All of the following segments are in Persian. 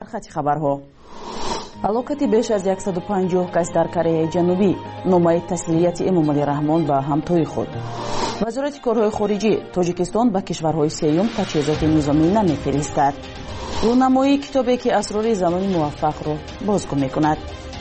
خط خبرها. ҳалокати беш аз 150 кас дар Кореяи Ҷанубӣ. номаи таслияти Эмомалӣ Раҳмон ба ҳамтои худ. вазорати корҳои хориҷӣ Тоҷикистон ба кишварҳои сеюм таҷҳизоти низомӣ намефиристад. рӯнамоии китобе ки асрори занони муваффақро бозгӯ мекунад.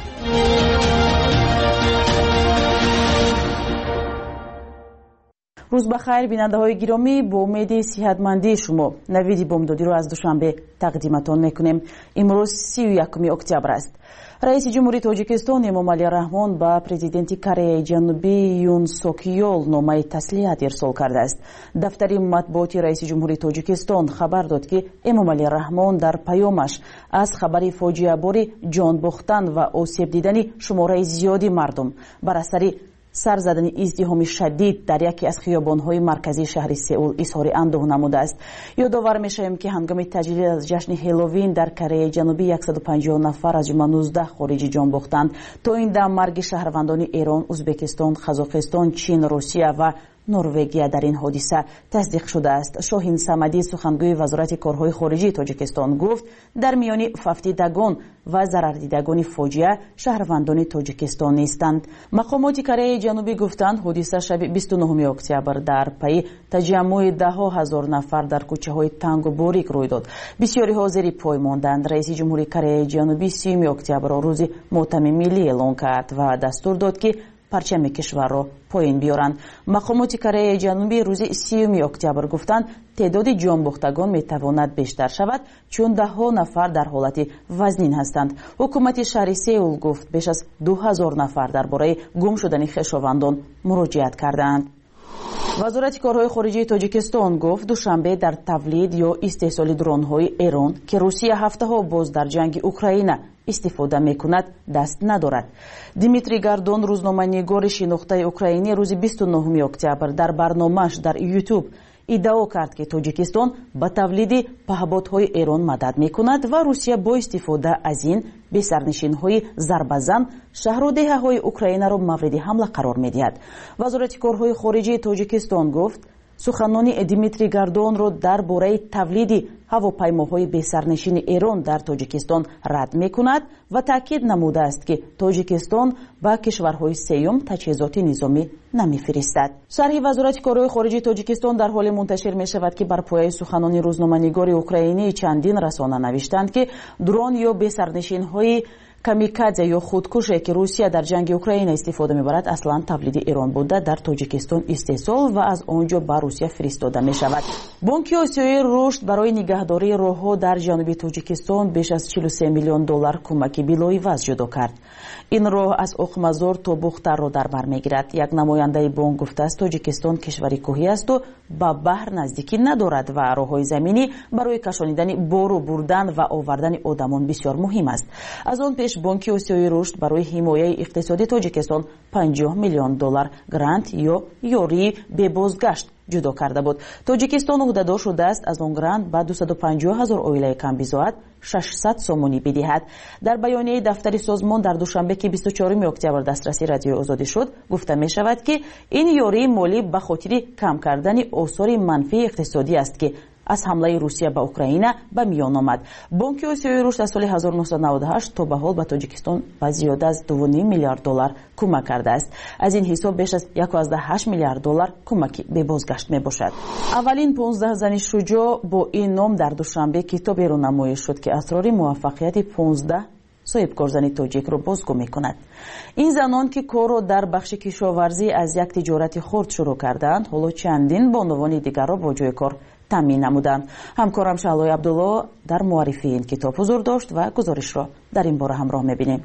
рӯз ба хайр бинандаҳои гиромӣ, бо умеди сиҳатмандии шумо навиди бомдодиро аз душанбе тақдиматон мекунем. имрӯз 31 октябр аст. раиси ҷумҳурии Тоҷикистон Эмомалӣ Раҳмон ба президенти Кореяи Ҷанубӣ Юн Сок Йол номаи таслият ирсол кардааст. дафтари матбуоти раиси ҷумҳурии Тоҷикистон хабар дод ки Эмомалӣ Раҳмон дар паёмаш аз хабари фоҷиабори ҷонбохтан ва осеб дидани шумораи зиёди мардум бар асари сар задани издиҳоми шадид дар яке аз хиёбонҳои марказии шаҳри Сеул изҳори андӯҳ намудааст. ёдовар мешавем ки ҳангоми таҷлил аз ҷашни Ҳеловин дар Кореяи Ҷанубӣ 150 нафар аз ҷумла 19 хориҷӣ ҷон бохтанд. то ин дам марги шаҳрвандони Эрон, Узбекистон, Қазоқистон, Чин, Русия ва Норвегия дар ин ҳодиса тасдиқ шудааст. Шоҳин Самадӣ, сухангӯи вазорати корҳои хориҷии Тоҷикистон, гуфт дар миёни фафдидагон ва зарардидагони фоҷиа шаҳрвандони Тоҷикистон нестанд. мақомоти Кореяи Ҷанубӣ гуфтанд ҳодиса шаби 29 октябр дар пайи таҷаммӯи даҳҳо ҳазор нафар дар кӯчаҳои тангу борик рӯй дод. бисёриҳо зери пой монданд. раиси ҷумҳурии Кореяи Ҷанубӣ 30 октябрро рӯзи мотами миллӣ эълон кард ва дастур дод ки парчами кишварро поин биёранд. мақомоти Кореяи Ҷанубӣ рӯзи 30 октябр гуфтанд теъдоди ҷонбохтагон метавонад бештар шавад, чун даҳҳо нафар дар ҳолати вазнин ҳастанд. ҳукумати шаҳри Сеул гуфт беш аз 2000 нафар дар бораи гум шудани хешовандон муроҷиат кардаанд. вазорати корҳои хориҷии Тоҷикистон гуфт душанбе дар тавлид ё истеҳсоли дронҳои Эрон ки Русия ҳафтаҳо боз дар ҷанги Украина истифода мекунад даст надорад. Димитрий Гордон, рӯзноманигори шинохтаи украинӣ, рӯзи 29 октябр дар барномааш дар YouTube иддао кард ки Тоҷикистон ба тавлиди паҳботҳои Эрон мадад мекунад ва Русия бо истифода аз ин бесарнишинҳои зарбазан шаҳру деҳаҳои Украинаро мавриди ҳамла қарор медиҳад. вазорати корҳои хориҷии Тоҷикистон гуфт суханони Димитрий Гордонро дар бораи тавлиди ҳавопаймоҳои бесарнишини Эрон дар Тоҷикистон рад мекунад ва таъкид намудааст ки Тоҷикистон ба кишварҳои сеюм таҷҳизоти низомӣ намефиристад. шарҳи вазорати корҳои хориҷии Тоҷикистон дар ҳоле мунташир мешавад ки бар пояи суханони рӯзноманигори украинӣ чандин расона навиштанд ки дрон ё бесарнишинҳои камикадзе ё худкуше ки Русия дар ҷанги Украина истифода мебарад аслан тавлиди Эрон буда дар Тоҷикистон истеҳсол ва аз он ҷо ба Русия фиристода мешавад. бонки осиёи рушд барои нигаҳдории роҳҳо дар ҷануби Тоҷикистон беш аз $43 миллион кӯмаки билоиваз ҷудо кард. ин роҳ аз Оқмазор то Бухтарро дар бар мегирад. як намояндаи бонк гуфтааст Тоҷикистон кишвари кӯҳӣ асту ба баҳр наздикӣ надорад ва роҳҳои заминӣ барои кашонидани бору бурдан ва овардани одамон бисёр муҳим аст. аз он пеш бонки осиёи рушд барои ҳимояи иқтисоди Тоҷикистон $50 миллион грант ё ёрии бебозгашт ҷудо карда буд. Тоҷикистон ӯҳдадор шудааст аз он грант ба 250 000 оилаи камбизоат 600 сомонӣ бидиҳад. дар баёнияи дафтари созмон дар душанбе ки 24 октябр дастраси радиои озодӣ шуд гуфта мешавад ки ин ёрии молӣ ба хотири кам кардани осори манфии иқтисодӣ аст ки аз ҳамлаи Русия ба Украина ба миён омад. бонки осиёи рушд аз соли 1998 то ба ҳол ба Тоҷикистон ба зиёда аз $2.5 миллиард кӯмак кардааст. аз ин ҳисоб беш аз $1.8 миллиард кӯмаки бебозгашт мебошад. аввалин 15 зани шуҷоъ бо ин ном дар душанбе китоберо намоиш шуд ки асрори муваффақияти 15 соҳибкорзани тоҷикро бозгӯ мекунад. ин занон ки корро дар бахши кишоварзӣ аз як тиҷорати хурд шурӯъ кардаанд ҳоло чандин бонувони дигарро бо ҷои кор таъмин намуданд. ҳамкорам Шаҳлои Абдулло дар муаррифии ин китоб ҳузур дошт ва гузоришро дар ин бора ҳамроҳ мебинем.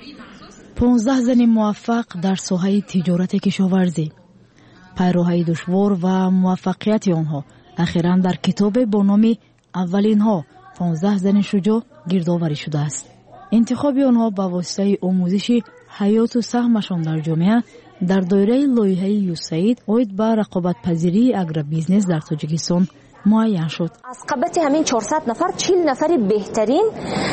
15 зани муваффақ дар соҳаи тиҷорати кишоварзӣ. пайроҳаи душвор ва муваффақияти онҳо ахиран дар китобе бо номи аввалинҳо 15 зани шуҷоъ гирдоварӣ шудааст. интихоби онҳо ба воситаи омӯзиши ҳаёту саҳмашон дар ҷомеа дар доираи лоиҳаи USAID оид ба рақобатпазирии агробизнес дар Тоҷикистон معین شد. از قبط همین 400 نفر 40 نفری بهترین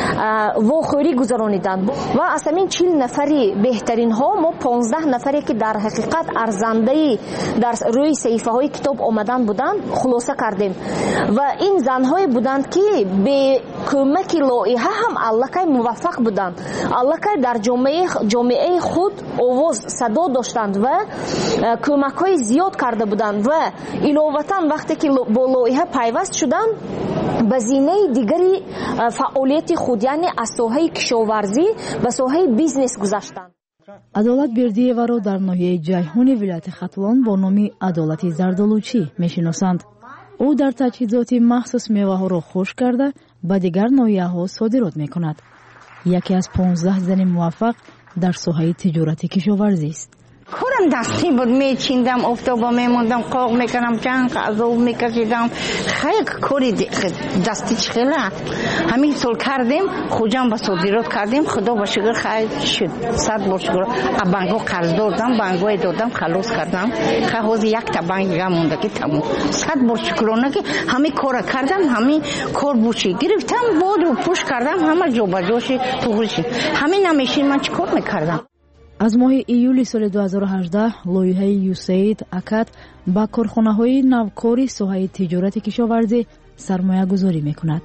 واخوری گذرانیدند و از همین 40 نفری بهترین ها ما 15 نفری که در حقیقت ارزنده در روی صحیفه های کتاب آمدن بودند خلاصه کردیم و این زنهای بودند که به کمک لایحه هم الکی موفق بودند، الکی در جامعه خود آواز صدا داشتند و کمک های زیاد کرده بودند و علاوه وقتی که با لایحه پیوست شدند به زینه دیگری فعالیت خود یعنی از ساحه کشاورزی به ساحه بیزنس گذاشتند. عدالت бердиеваро дар ноҳияи ҷайҳуни вилояти хатлон бо номи адолати зардолучӣ мешиносанд. ӯ дар таҷҳизоти махсус меваҳоро хушк карда ба дигар ноҳияҳо содирот мекунад. яке аз 15 зани муваффақ дар соҳаи тиҷорати кишоварзист. کارم دستی بود، میچیندم، آفتابا میموندم، قاق میکنم، چند غذا میکشیدم، خیلی کاری دستی چخیله. همین سال کردیم، خوجم با صادرات کردیم، خدا با شکر خیلی شد. 100 بار شکر. بانکو قرض دادم، بانکوی دادم، خلاص کردم. خلاص یک تا بانک مونده که تمام. 100 بار شکرانه که همین کار کردم، همین کار بوشی گرفتم، بود و پوش کردم، همه جا با جاشی پوشی. همین نمیشین من چیکار میکردم؟ аз моҳи июли соли 2018 лоиҳаи USAID акад ба корхонаҳои навкори соҳаи тиҷорати кишоварзӣ сармоягузорӣ мекунад.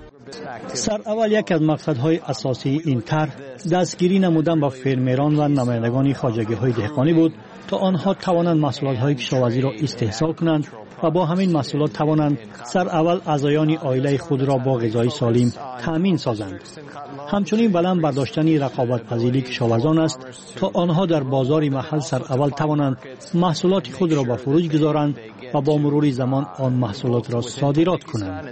سرأول یک از مقصدهای اساسی این طرح دستگیری نمودن با فرمران و نمایندگان خواجگی‌های دهقانی بود تا آنها توانند محصولات‌های کشاورزی را استحصال کنند و با همین محصولات توانند سرأول اعضایان عائله خود را با غذای سالم تأمین سازند. همچنین بلند برداشتن رقابت‌پذیری کشاورزان است تا آنها در بازار محل سرأول توانند محصولات خود را به فروش گذارند و با مرور زمان آن محصولات را صادرات کنند.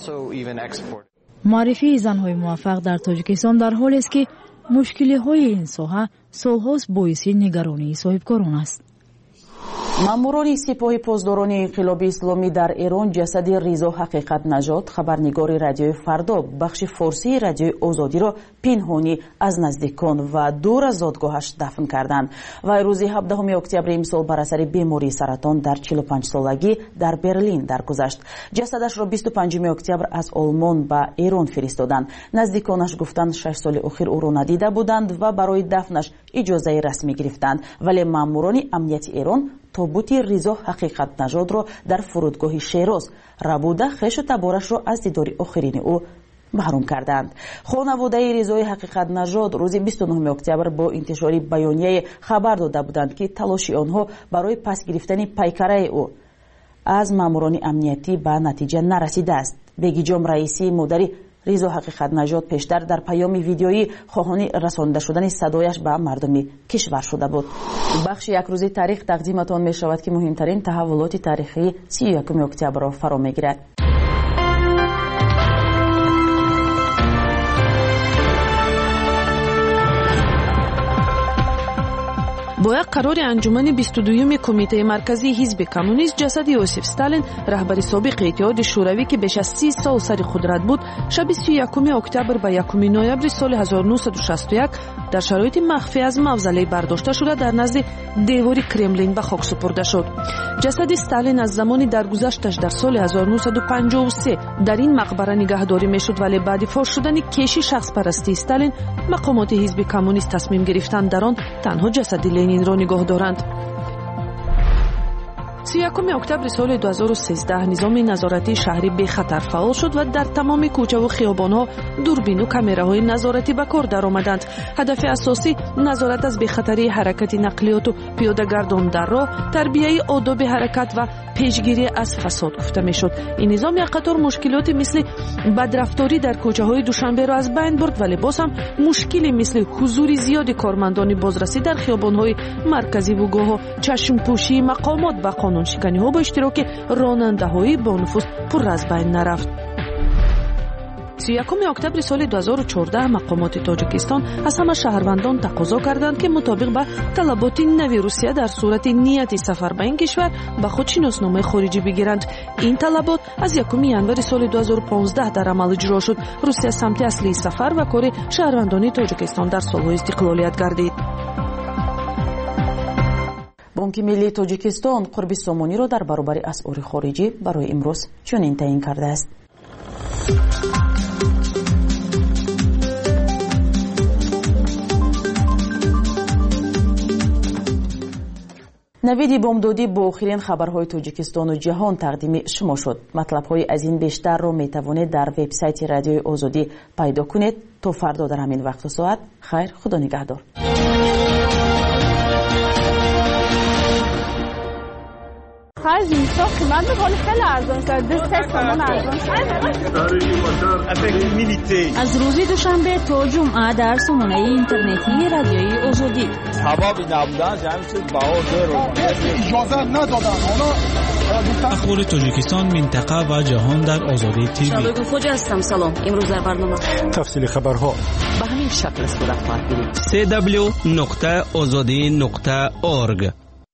معرفی زن‌های موفق در تاجیکستان در حالی است که مشکل‌های این ساحه سال‌هاست باعث نگرانی صاحبکاران است. مامورانی سپاهی پاسداران انقلاب اسلامی در ایران جسد رضا حقیقت نژاد خبرنگار رادیوی فردا بخش فارسی رادیوی آزادی را پنهانی از نزدیکان و دور از زادگاهش دفن کردند. و روز 17 اکتبر امسال بر اثر بیماری سرطان در 45 سالگی در برلین درگذشت. جسدش را 25 اکتبر از آلمان به ایران فرستادند. نزدیکانش گفتند 6 سال اخیر او را ندیده بودند و برای دفنش اجازه رسمی گرفتند، ولی ماموران امنیت ایران تابوت رضا حقیقت نژاد را در فرودگاه شیراز ربوده خویش و تبارش را از دیدار آخرین او محروم کردند. خانواده رضای حقیقت نژاد روز 29 اکتبر با انتشار بیانیه خبر داده بودند که تلاش آنها برای پس گرفتن پیکره او از ماموران امنیتی به نتیجه نرسیده است. بگیجام رئیسی مادر رضا حقیقت نژاد پیشتر در پیام ویدیویی خواهان رسانده شدن صدایش به مردم کشور شده بود. بخش یک روزی تاریخ تقدیمتان می شود که مهمترین تحولات تاریخی 31 اکتبر را فرا می گیرد. با یک قرار انجمن 22 کمیته مرکزی حزب کمونیست جسد یوسف استالین رهبر سابق اتحاد شوروی که بیش از 30 سال سر قدرت بود شب 31 اکتبر و 1 نوامبر سال 1961 در شرایط مخفی از موزله برداشته شده در نزد دیوار کرملین به خاک سپرده شد. جسد استالین از زمانی درگذشتش در سال 1953 در این مقبره نگهداری میشد، ولی بعد فاش شدن کشی شخص پرستی استالین مقامات حزب کمونیست تصمیم گرفتند در آن تنها جسد لنین را نگاه دارند. 31 اکتبر سال 2013 نظام نظارتی شهری به خطر فعال شد و در تمام کوچه و خیابان‌ها دوربین و کامراهای نظارتی به کار درآمدند. هدف اساسی نظارت از بی‌خطری حرکت نقلیات و پیاده‌گردان در راه، تربیت آداب حرکت و پیشگیری از فساد گفته میشد. این نظام یک قطار مشکلات مثل بدرفتاری در کوچه‌های دوشنبه را از بین برد، ولی باز هم مشکلی مثل حضور زیاد کارمندان بازرسی در خیابان‌های مرکزی و گاه‌ها چشم‌پوشی مقامات و قانون شکنی ها با اشتراک راننده‌های با نفوذ پر از بین نرفت. 31 اکتبر سال 2014 مقامات تاجیکستان از همه شهروندان تقاضا کردند که مطابق به طلبات نوی روسیه در صورت نیت سفر به این کشور به خود شناسنامه خارجی بگیرند. این طلبات از 1 ژانویه سال 2015 در عمل اجرا شد. روسیه سمت اصلی سفر و کار شهروندان تاجیکستان در سالهای استقلالیت گردید. بانک ملی تاجیکستان قرب سامانی را در برابر اسعار خارجی برای امروز چنین تعیین کرده است. نوید بامدادی با آخرین خبرهای تاجیکستان و جهان تقدیم شما شد. مطلب‌های از این بیشتر را می‌توانید در وبسایت رادیوی آزادی پیدا کنید. تا فردا در همین وقت و ساعت. خیر، خدا نگهدار. خرج میشه قیمت میکنه خیلی ارزان شد. 2 تومان ارزان شد. از روز دوشنبه تا جمعه در سامانه اینترنتی رادیوی آزادی. سبب نبودن جمعیت بهادر اجازه ندادن. اخبار تاجیکستان، منطقه و جهان در آزادی تیوی. شبکه خوجا هستم. سلام. امروز در برنامه تفصیل خبرها به همین شکل صورت خواهد گرفت. www.azadi.org.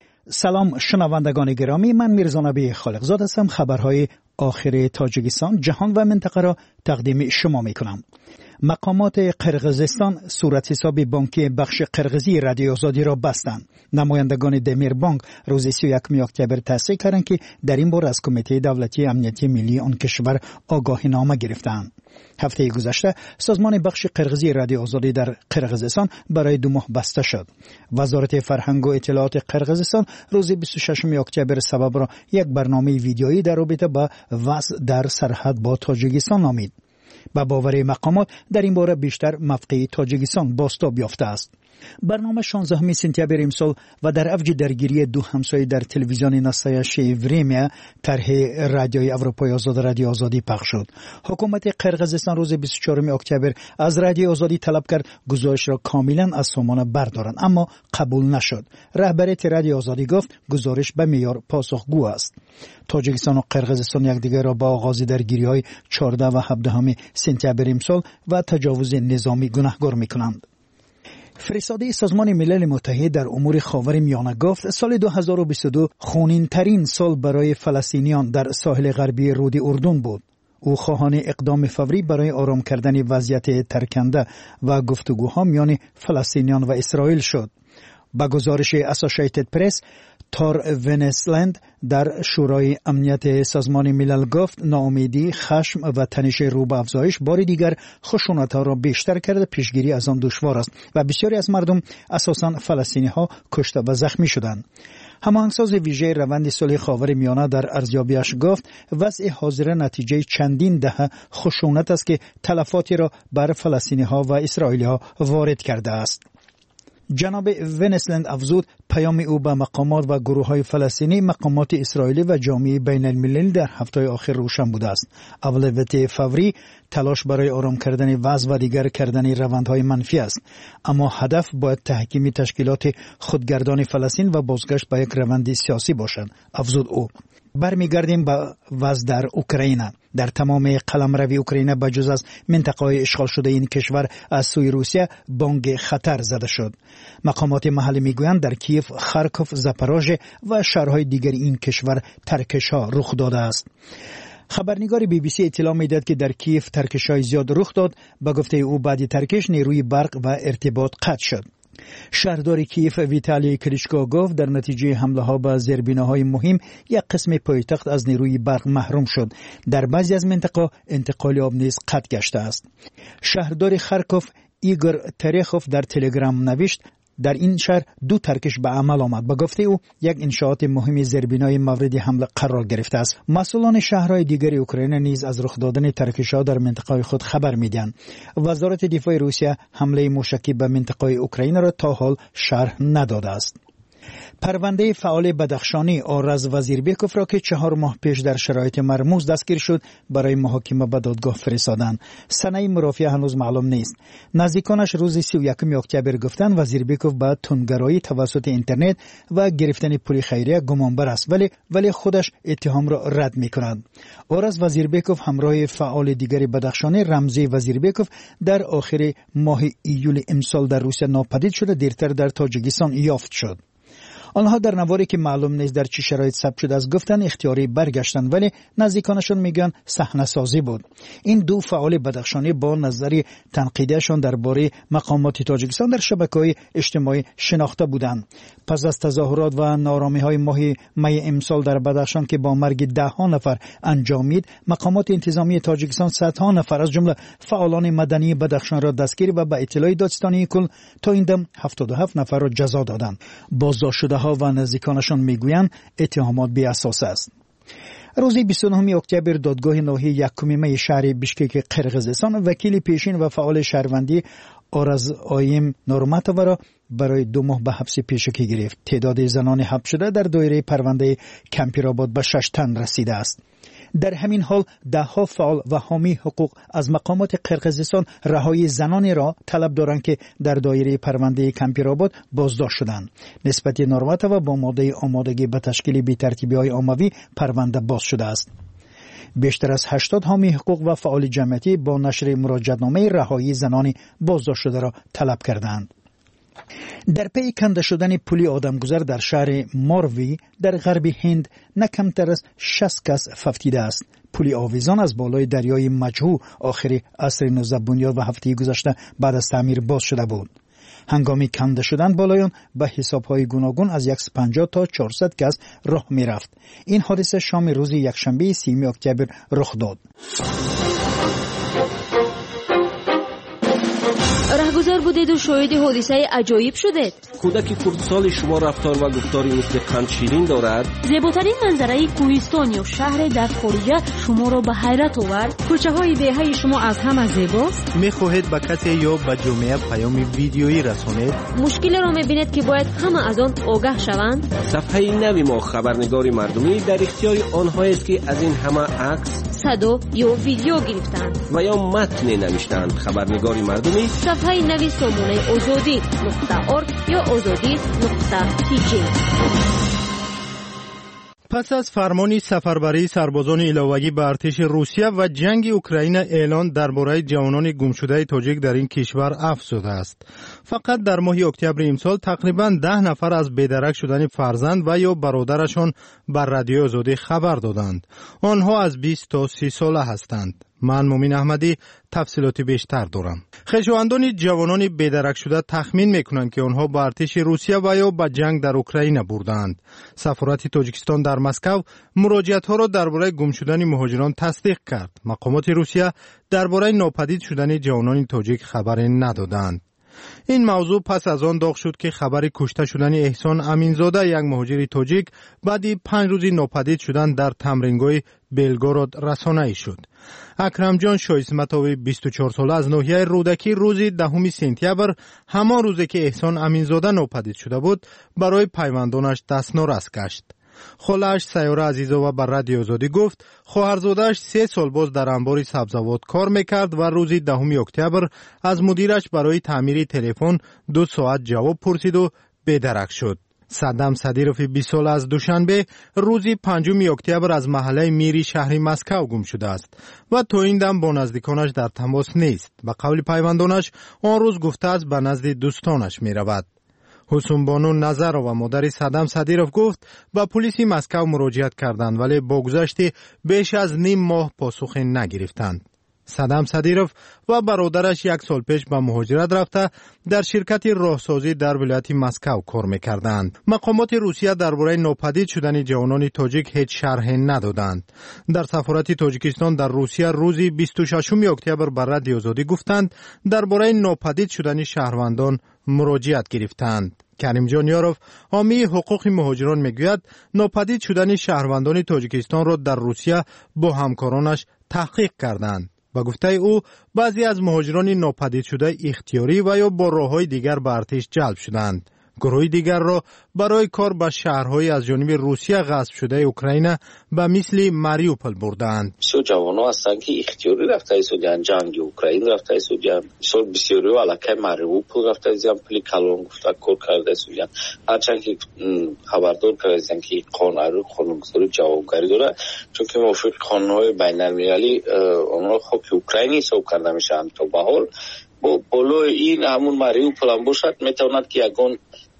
سلام شنوندگان گرامی، من میرزا نبی خالقزاد هستم. خبرهای آخر تاجیکستان، جهان و منطقه را تقدیم شما میکنم. مقامات قرقیزستان صورت حساب بانکی بخش قرقیزی رادیو آزادی را بستند. نمایندگان دمیر بانک روز 31 اکتبر تصریح کردند که در این بار از کمیته دولتی امنیتی ملی آن کشور آگاهی نامه گرفتند. هفته گذشته سازمان بخش قرقیزی رادیو آزادی در قرقیزستان برای 2 ماه بسته شد. وزارت فرهنگ و اطلاعات قرقیزستان روز 26 اکتبر سبب را یک برنامه ویدیویی در رابطه با وضع در سرحد با تاجیکستان نامید. با باور مقامات در این باره بیشتر موقع تاجیکستان بازتاب یافته است. برنامه 16 سپتامبر امسال و در اوج درگیری 2 همسایه در تلویزیون نستایش وریمیا طرح رادیوی اروپای آزاد رادیو آزادی پخش شد. حکومت قرقیزستان روز 24 اکتبر از رادیو آزادی طلب کرد گزارش را کاملا از سامانه بردارند، اما قبول نشد. رهبریت رادیو آزادی گفت گزارش به معیار پاسخگو است. تاجیکستان و قرقیزستان یکدیگر را با آغاز درگیری‌های 14 و 17 سپتامبر امسال و تجاوز نظامی گناهکار می‌کنند. فرستاده سازمان ملل متحد در امور خاورمیانه گفت سال 2022 خونین‌ترین سال برای فلسطینیان در ساحل غربی رود اردن بود. او خواهان اقدام فوری برای آرام کردن وضعیت ترکنده و گفتگوها میان فلسطینیان و اسرائیل شد. با گزارش اسوسییتد پرس، تار ونسلند در شورای امنیت سازمان ملل گفت ناامیدی، خشم و تنش رو به افزایش بار دیگر خشونت‌ها را بیشتر کرده، پیشگیری از آن دشوار است و بسیاری از مردم اساساً فلسطینی‌ها کشته و زخمی شدند. هماهنگساز ویژه روند صلح خاورمیانه در ارزیابیش گفت وضع حاضر نتیجه چندین دهه خشونت است که تلفاتی را بر فلسطینی‌ها و اسرائیلی‌ها وارد کرده است. جناب ونسلند افزود پیام او به مقامات و گروه‌های فلسطینی، مقامات اسرائیلی و جامعه بین المللی در هفته آخر روشن بوده است. اولویت فوری تلاش برای آرام کردن وضع و دیگر کردن روندهای منفی است، اما هدف باید تحکیم تشکیلات خودگردان فلسطین و بازگشت به یک روند سیاسی باشد، افزود او. برمیگردیم به وضع در اوکراین. در تمام قلمروی اوکراین بجز از منطقه‌های اشغال شده این کشور از سوی روسیه بانگ خطر زده شد. مقامات محلی میگویند در کیف، خارکوف، زاپاروژه و شهرهای دیگر این کشور ترکش‌ها رخ داده است. خبرنگار BBC اطلاع میداد که در کیف ترکش‌های زیاد رخ داد. به گفته او بعد ترکش نیروی برق و ارتباط قطع شد. شهردار کیف ویتالی کلیچکو گفت در نتیجه حمله ها به زیربناهای مهم یک قسم پایتخت از نیروی برق محروم شد. در بعضی از مناطق انتقال آب نیز قطع گشته است. شهردار خارکوف ایگور تریخوف در تلگرام نوشت در این شهر 2 ترکش به عمل آمد. با گفته او یک انشاءات مهم زیربنای مورد حمله قرار گرفته است. مسئولان شهرهای دیگر اوکراین نیز از رخ دادن ترکش‌ها در منطقه خود خبر می‌دهند. وزارت دفاع روسیه حمله موشکی به منطقه اوکراین را تا حال شرح نداده است. پرونده فعال بدخشانی آرز وزیربیکوف را که 4 ماه پیش در شرایط مرموز دستگیر شد برای محاکمه به دادگاه فرستادند. سنه مرافعه هنوز معلوم نیست. نزدیکانش روز 31 اکتبر گفتند وزیربیکوف به تندگرایی توسط اینترنت و گرفتن پول خیریه گمانبر است، ولی خودش اتهام را رد می‌کند. آرز وزیربیکوف همراه فعال دیگر بدخشانی رمزی وزیربیکوف در آخر ماه ایول امسال در روسیه ناپدید شده، دیرتر در تاجیکستان یافت شد. آنها در نواری که معلوم نیست در چه شرایط ثبت شده است گفتند اختیاری برگشتند، ولی نزدیکانشان میگن صحنه سازی بود. این دو فعال بدخشانی با نظری تنقیدیشان درباره مقامات تاجیکستان در شبکه‌های اجتماعی شناخته بودند. پس از تظاهرات و نارامی‌های ماه می امسال در بدخشان که با مرگ ده‌ها نفر انجامید، مقامات انتظامی تاجیکستان صدها نفر از جمله فعالان مدنی بدخشان را دستگیر و به اطلاع دادستانی کل تا این دم 77 نفر را جزا دادند. بازداشت شده‌ها و نزدیکانشان میگویند اتهامات بی اساس است. روز 29 اکتبر دادگاه ناحیه یکمی شهر بیشکک قرقیزستان وکیل پیشین و فعال شهروندی آرز آیم نورماتووا را برای 2 ماه به حبس پیشکی گرفت. تعداد زنان حبس شده در دایره پرونده کمپیرآباد به 6 تن رسیده است. در همین حال ده‌ها فعال و حامی حقوق از مقامات قرقیزستان رهایی زنانی را طلب دارند که در دایره پرونده کمپیرآباد بازداشت شدند. نسبت نورماتووا با ماده آمادگی به تشکیل بی‌ترتیبی‌های عمومی پرونده باز شده است. بیشتر از 80 حامی حقوق و فعال جمعیتی با نشر مراجعه‌نامه رهایی زنان بازداشت شده را طلب کردند. در پی کنده شدن پلی آدمگذر در شهر ماروی در غرب هند نه کمتر از 60 کس فوتیده است. پلی آویزان از بالای دریای مجهو آخر عصر 19 بنیاد و هفته گذشته بعد از تعمیر باز شده بود. هنگامی کنده شدن بالایان به حساب‌های گوناگون از 150 تا 400 کس راه می‌رفت. این حادثه شام روز یکشنبه 30 اکتبر رخ داد. رهگذر بودید و شاهد حادثه عجایب شدید. کودک خردسال شما رفتار و گفتاری مثل قند شیرین دارد. زیباترین منظره کوهستان یا شهر در خارجه شما را به حیرت آورد. کوچه های دهه شما از همه زیباست. میخواهید به کسی یا به جامعه پیام ویدیویی رسانید. مشکلی را میبینید که باید همه از آن آگاه شوند. صفحه نوی ما خبرنگار مردمی در اختیار آنها است که از این همه عکس، صدا یا ویدیو گرفتند و یا متن نوشتند. خبرنگار مردمی صفحه نوی سامانه azadi.org یا azadi.tk. پس از فرمان سفربری سربازان علاوه‌ای به ارتش روسیه و جنگ اوکراین اعلان درباره جوانان گمشده تاجیک در این کشور افزوده است. فقط در ماه اکتبر امسال تقریباً 10 نفر از بی‌درک شدن فرزند و یا برادرشان بر رادیو آزادی خبر دادند. آنها از 20 تا 30 ساله هستند. من مومین احمدی تفصیلات بیشتر دارم. خویشاوندان جوانان بی‌درک شده تخمین میکنند که آنها به ارتش روسیه و یا به جنگ در اوکراین بردند. سفارت تاجیکستان در مسکو مراجعات ها را درباره گم شدن مهاجران تصدیق کرد. مقامات روسیه درباره ناپدید شدن جوانان تاجیک خبری ندادند. این موضوع پس از آن داغ شد که خبر کشته شدن احسان امینزاده یک مهاجر تاجیک بعد 5 روز ناپدید شدن در تمرینگاه بلگراد رسانه‌ای شد. اکرم جان شایسمتاوی 24 ساله از ناحیه رودکی روز 10 سپتامبر همان روزی که احسان امینزاده ناپدید شده بود برای پیوندانش دست نارس گشت. خاله‌اش سیاره عزیزووا بر رادیو آزادی گفت خواهرزاده‌اش 3 سال باز در انبار سبزوات کار میکرد و روز 10 اکتبر از مدیرش برای تعمیر تلفن 2 ساعت جواب پرسید و بی‌درک شد. صدام صدیروف 20 ساله از دوشنبه روز 5 اکتبر از محله میری شهر مسکو گم شده است و تا این دم با نزدیکانش در تماس نیست. به قول پیوندانش آن روز گفته است به نزد دوستانش می رود. حسن بانو نظر و مادر صدام صدیروف گفت به پلیس مسکو مراجعت کردند ولی با گذشت بیش از نیم ماه پاسخ نگرفتند. صدام صدیروف و برادرش 1 سال پیش به مهاجرت رفته در شرکت راهسازی در ولایت مسکو کار می‌کردند. مقامات روسیه درباره ناپدید شدن جوانان تاجیک هیچ شرح ندادند. در سفارت تاجیکستان در روسیه روز 26 اکتبر بر رادیو آزادی گفتند درباره ناپدید شدن شهروندان مراجعت گرفتند. کریم جان یاروف حامی حقوق مهاجران میگوید ناپدید شدن شهروندان تاجیکستان را در روسیه با همکارانش تحقیق کردند. با گفته او بعضی از مهاجران ناپدید شده اختیاری و یا با راه‌های دیگر به ارتش جلب شدند. گروه دیگر را برای کار به شهرهای از جانب روسیه غصب شده اوکراین به مثل ماریوپل بردند. بسیار جوانان هستند که اختیاری رفته ایستادند جنگ اوکراین رفته ایستادند. بسیار بسیاری و علاقه ماریوپل رفته ایستادند پلی کلون گفته کار کرده ایستادند. هرچند که خبردار کردند که قانونگذاری جوابگاری داره چون که موافق قانون‌های بین‌المللی آنها خاک اوکراینی حساب کرده میشن. تا به حال بالای این همون ماریوپل هم باشد میتواند که یگان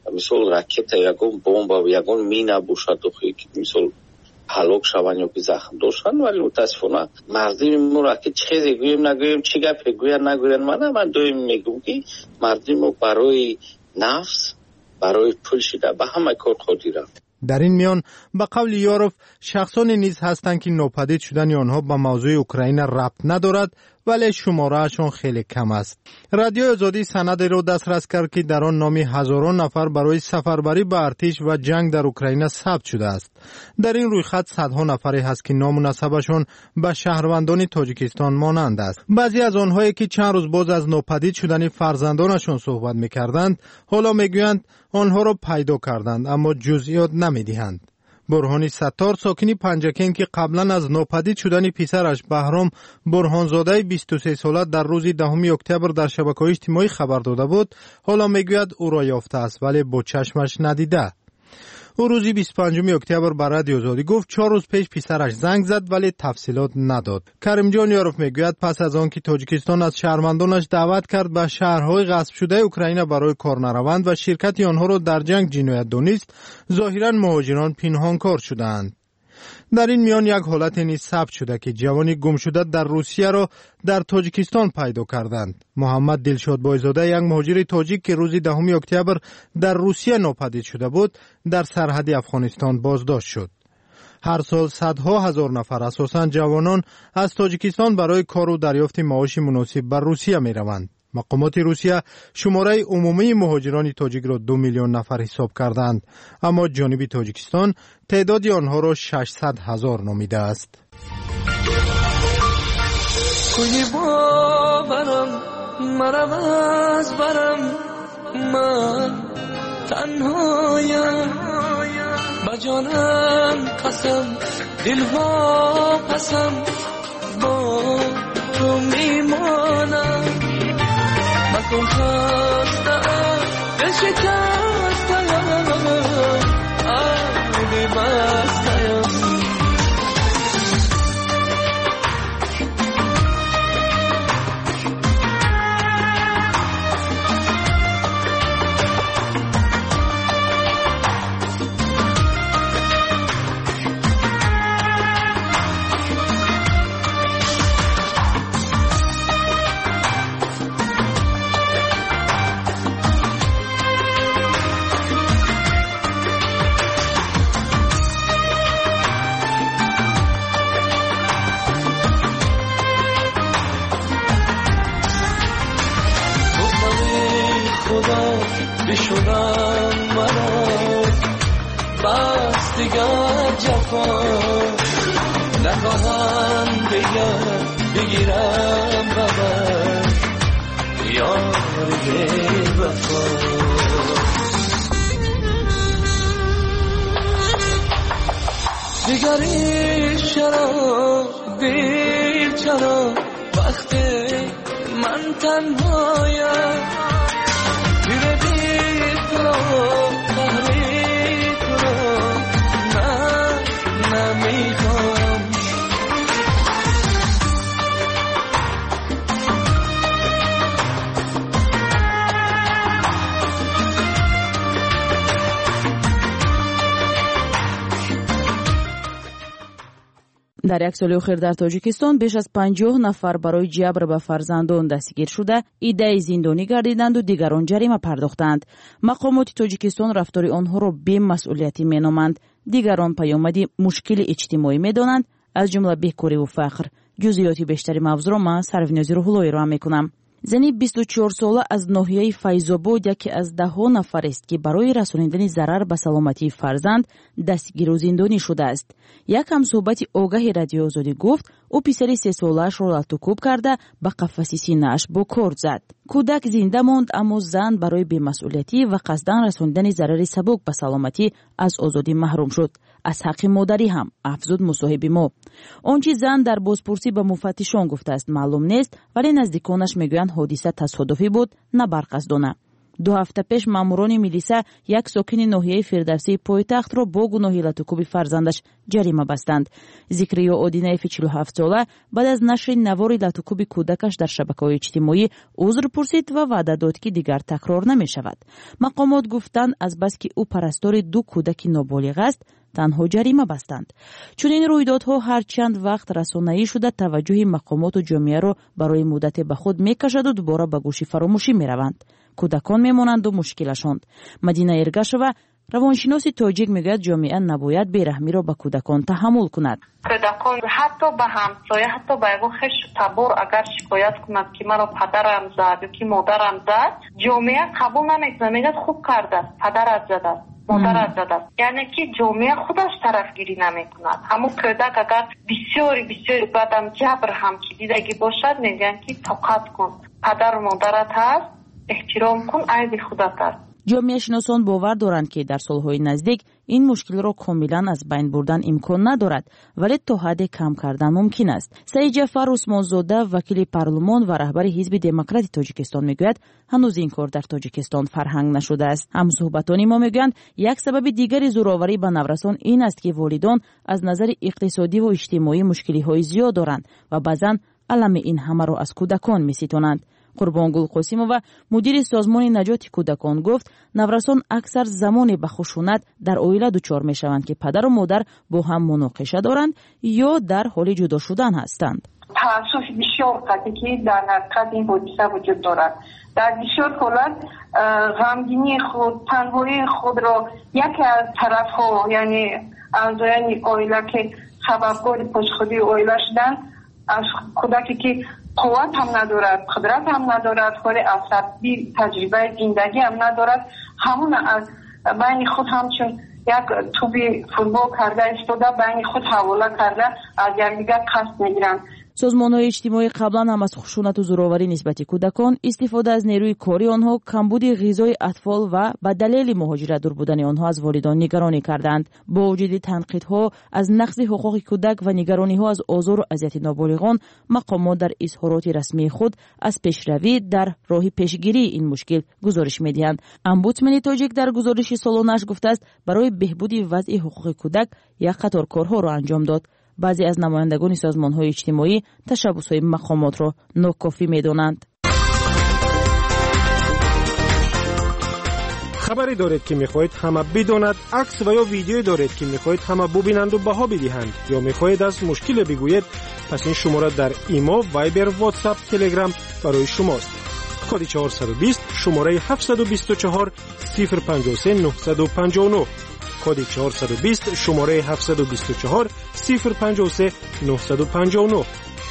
мисол ракета ягон бомба ягон мина бошад ки мисол ҳалок шаванд ё ки захм доштанд, вале мутаассифона мардуми моро ки чӣ чизе гӯем нагӯем, чӣ гапе гӯянд нагӯянд, ман доим мегӯям ки мардуми мо барои нафс барои пул шида ба ҳама кор қодиранд. در این میان به قول یاروف شخصانی نیز هستند که ناپدید شدن آنها به موضوع اوکراین ربط ندارد ولی شمارهشان خیلی کم است. رادیو آزادی سندی را دسترس کرد که در آن نام هزاران نفر برای سفربری به ارتش و جنگ در اوکراین ثبت شده است. در این رویخط صدها نفری هست که نام و نسبشان به شهروندان تاجیکستان مانند است. بعضی از آنهایی که چند روز باز از ناپدید شدن فرزندانشان صحبت می‌کردند حالا میگویند آنها را پیدا کردند اما جزئیات نمی‌دهند. برهانی ستار ساکنی پنجکین که قبلا از ناپدید شدن پسرش بهرام برهانزاده 23 ساله در روز 10 اکتبر در شبکه‌های اجتماعی خبر داده بود حالا میگوید او را یافته است ولی با چشمش ندیده. او روز 25 اکتبر به رادیو آزادی گفت 4 روز پیش پسرش زنگ زد ولی تفصیلات نداد. کریم جان یاروف میگوید پس از آن که تاجیکستان از شهروندانش دعوت کرد به شهرهای غصب شده اوکراین برای کار نروند و شرکت آنها را در جنگ جنایت دانست، ظاهرا مهاجران پنهانکار شدند. در این میان یک حالت نیز ثبت شده که جوانی گم شده در روسیه را در تاجیکستان پیدا کردند. محمد دلشاد بایزاده یک مهاجر تاجیک که روز 10 اکتبر در روسیه ناپدید شده بود در سرحد افغانستان بازداشت شد. هر سال صدها هزار نفر اساساً جوانان از تاجیکستان برای کار و دریافت معاش مناسب بر روسیه می روند. مقامات روسیه شماره عمومی مهاجران تاجیک را 2 میلیون نفر حساب کردند اما جانب تاجیکستان تعداد آنها را 600,000 نامیده است. کوی باورم مرم از برم من تنهایم با جانم قسم دلها قسم با تو میمانم مکن خستم دل شکستم آبی بستم بشونم مرا بس دیگر جفا نخواهم بگیرم ببر یار وفا دیگری چرا دیر چرا وقتی من تنهایم در یک سال اخیر در تاجیکستان بیش از 50 نفر برای جبر به فرزندان دستگیر شده ایده زندانی گردیدند و دیگران جریمه پرداختند. مقامات تاجیکستان رفتار آنها را بی‌مسئولیتی مینامند. دیگران پیامدی مشکل اجتماعی میدانند از جمله بیکاری و فقر. جزئیات بیشتری موضوع را من سروینازی روح‌اللهی را میکنم. زنی 24 ساله از ناحیه فیض‌آباد یکی از 10 نفر است که برای رسانیدن ضرر به سلامتی فرزند دستگیر و زندانی شده است. یک همصحبت آگاه رادیو آزادی گفت او پسر 3 ساله‌اش را لطوکوب کرده به قفس سینه‌اش با کرد زد. کودک زنده ماند اما زن برای بی‌مسئولیتی و قصداً رساندن ضرر سبک به سلامتی از آزادی محروم شد. از حق مادری هم افزود مصاحب ما. آنچه زن در بازپرسی به مفتشان گفته است معلوم نیست ولی نزدیکانش میگویند حادثه تصادفی بود نه برقصدانه. 2 ҳафта пеш маъмурони милиса як сокини ноҳияи фирдавсии пойтахтро бо гуноҳи латукуби фарзандаш ҷарима бастанд. Зикриё Одинаеви 47 сола баъд аз нашри навори латукуби кӯдакаш дар шабакаҳои иҷтимоӣ узр пурсид ва ваъда дод ки дигар такрор намешавад. Мақомот гуфтанд аз баски ӯ парастори 2 кӯдаки ноболиғ аст, танҳо ҷарима бастанд. Чунин рӯйдодҳо ҳарчанд вақт расонаӣ шуда таваҷҷӯҳи мақомоту ҷомеаро барои муддате ба худ мекашаду дубора ба гӯши фаромӯшӣ мераванд. Кӯдакон мемонанду мушкилашонд. Мадина Эргашова, равоншиноси тоҷик, мегӯяд ҷомеа набояд бераҳмиро ба кӯдакон таҳаммул кунад. кӯдакон ҳатто ба ҳамсоя, ҳатто ба ягон хешу табор агар шикоят кунад ки маро падарам зад ё ки модарам зад, ҷомеа қабул намекунад, мегӯяд хуб кардааст, падарат задааст, модарат задааст. яъне ки ҷомеа худаш тарафгирӣ намекунад. ҳамун кӯдак агар бисёри баъдам ҷабр ҳам ки дидагӣ бошад, мегӯянд ки тоқат кун, падару модарат ҳаст, эҳтиром кун, айби худат аст. ҷомеашиносон бовар доранд ки дар солҳои наздик ин мушкилро комилан аз байн бурдан имкон надорад, вале то ҳадде кам кардан мумкин аст. Саид Ҷафар Усмонзода, вакили парлумон ва раҳбари ҳизби демократи Тоҷикистон, мегӯяд ҳанӯз ин кор дар Тоҷикистон фарҳанг нашудааст. ҳамсуҳбатони мо мегӯянд як сабаби дигари зӯроварӣ ба наврасон ин аст ки волидон аз назари иқтисодиву иҷтимоӣ мушкилиҳои зиёд доранд ва баъзан алами ин ҳамаро аз кӯдакон меситонанд. Қурбонгул Қосимова, мудири созмони наҷоти кӯдакон, гуфт наврасон аксар замоне ба хушунат дар оила дучор мешаванд ки падару модар бо ҳам муноқиша доранд ё дар ҳоли ҷудо шудан ҳастанд. таассуфи бисёр қатъи дар ҳақиқат ин ҳодиса вуҷуд дорад. дар бисёр ҳолат ғамгинии худ, танҳоии худро яке аз тарафҳо, яъне аъзояни оила ки сабабгори пошхудии оила шуданд, аз кӯдаке ки қувват ҳам надорад, қудрат ҳам надорад, холи асабӣ таҷрибаи зиндагӣ ҳам надорад, ҳамуна аз байни худ ҳамчун як туби футбол карда истода, байни худ ҳавола карда аз якдигар қасд мегиранд. созмонҳои иҷтимоӣ қаблан ҳам аз хушунату зӯроварӣ нисбати кӯдакон, истифода аз нерӯи кори онҳо, камбуди ғизои атфол ва ба далели муҳоҷиратдур будани онҳо аз волидон нигаронӣ карданд. бо вуҷуди танқидҳо аз нақзи ҳуқуқи кӯдак ва нигарониҳо аз озору азияти ноболиғон, мақомот дар изҳороти расмии худ аз пешравӣ дар роҳи пешгирии ин мушкил гузориш медиҳанд. омбудсмени тоҷик дар гузориши солонааш гуфтааст, барои беҳбуди вазъи ҳуқуқи кӯдак як қатор корҳоро анҷом дод. баъзе аз намояндагони созмонҳои иҷтимоӣ ташаббусҳои мақомотро нокофӣ медонанд. хабаре доред ки мехоҳед ҳама бидонад, акс ва ё видеое доред ки мехоҳед ҳама бубинанду баҳо бидиҳанд ё мехоҳед аз мушкиле бигӯед, пас ин шумора дар имо, вайбер, ватсап, телеграм барои шумост. коди 420 шумораи 724 053 959, коди 420 шумораи 724 053 959.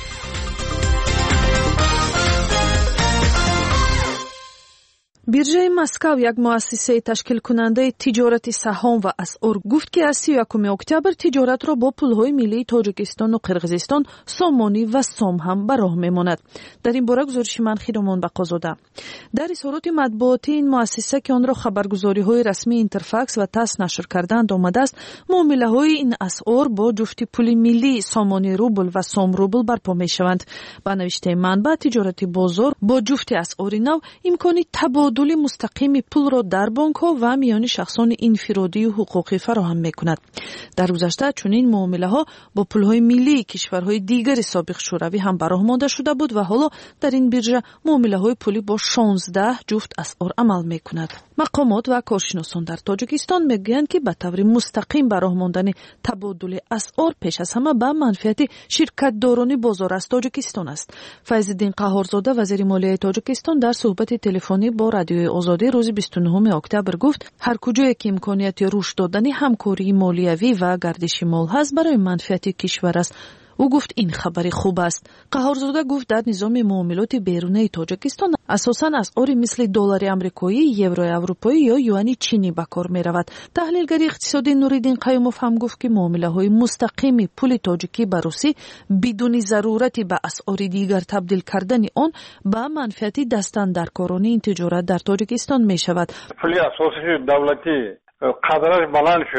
биржаи Москав, як муассисаи ташкилкунандаи тиҷорати саҳом ва асъор, гуфт ки аз 31 октябр тиҷоратро бо пулҳои миллии Тоҷикистону Қирғизистон сомонӣ ва сом ҳам ба роҳ мемонад. дар ин бора гузориши ман Хиромон Бақозода. дар изҳороти матбуотии ин муассиса ки онро хабаргузориҳои расмии Интерфакс ва ТАСС нашр карданд омадааст, муомилаҳои ин асъор бо ҷуфти пули миллии сомони рубл ва сом рубл барпо мешаванд. ба навиштаи манбаъ, тиҷорати бозор бо ҷуфти асъори нав имкони табодули мустақими пулро дар бонкҳо ва миёни шахсони инфиродию ҳуқуқӣ фароҳам мекунад. дар гузашта чунин муомилаҳо бо пулҳои миллии кишварҳои дигари собиқ шӯравӣ ҳам ба роҳ монда шуда буд ва ҳоло дар ин биржа муомилаҳои пулӣ бо 16 ҷуфт асъор амал мекунад. мақомот ва коршиносон дар Тоҷикистон мегӯянд ки ба таври мустақим ба роҳ мондани табодули асъор пеш аз ҳама ба манфиати ширкатдорони бозор аз Тоҷикистон аст. Файзиддин Қаҳорзода, вазири молияи Тоҷикистон, дар суҳбати телефонӣ бо радиои Озодӣ рӯзи 29 октябр гуфт, ҳар куҷое ки имконияти рушд додани ҳамкории молиявӣ ва гардиши мол ҳаст, барои манфиати кишвар аст. ӯ гуфт ин хабари хуб аст. Қаҳорзода гуфт, дар низоми муомилоти берунаи Тоҷикистон асосан асъори мисли доллари амрикоӣ, еврои аврупоӣ ё юани чинӣ ба кор меравад. таҳлилгари иқтисодӣ Нуриддин Қаюмов ҳам гуфт ки муомилаҳои мустақими пули тоҷикӣ ба русӣ бидуни зарурати ба асъори дигар табдил кардани он ба манфиати дастандаркорони ин тиҷорат дар Тоҷикистон мешавад. пули асосии давлатӣ қадраш баланд шуд.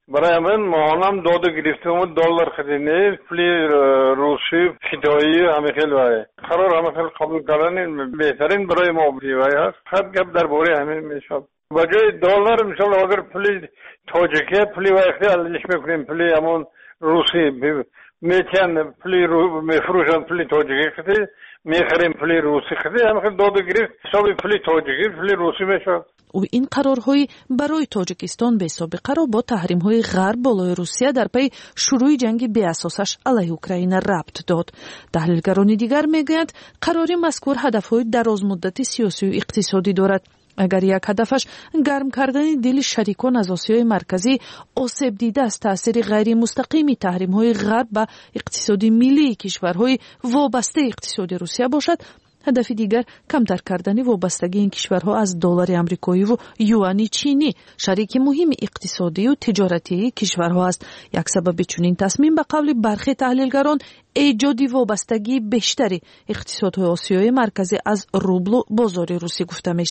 برای من ماهانم داده گرفتم دلار خریدنی پولی روسی فدایی همه خیلی وای قرار همه خیلی قبول کردن بهترین برای ما بودی هست خط گپ درباره همین میشه بجای دلار مثلا اگر پولی تاجیکی پولی وای خیلیش میکنیم پولی همون روسی میتن پولی میفروشن پولی تاجیکی خیلی میخریم پولی روسی خیلی همه خیلی داده گرفت حسابی پولی تاجیکی پولی روسی میشه او این قرارهای برای تاجیکستان به سابقه را با تحریم‌های غرب بالای روسیه در پی شروع جنگ بی‌اساسش علیه اوکراین ربط داد. تحلیلگران دیگر میگویند قرار مذکور هدف‌های درازمدتی سیاسی و اقتصادی دارد. اگر یک هدفش گرم کردن دل شریکان از آسیای مرکزی آسیب دیده از تأثیر غیر مستقیم تحریم‌های غرب به اقتصاد ملی کشورهای وابسته اقتصاد روسیه باشد، هدف دیگر کمتر کردن وابستگی این کشورها از دلار آمریکایی و یوان چینی شریک مهم اقتصادی و تجارتی کشورها است. یک سبب چنین تصمیم به قول برخی تحلیلگران ایجاد وابستگی بیشتری اقتصادهای آسیای مرکزی از روبل و بازار روسی گفته می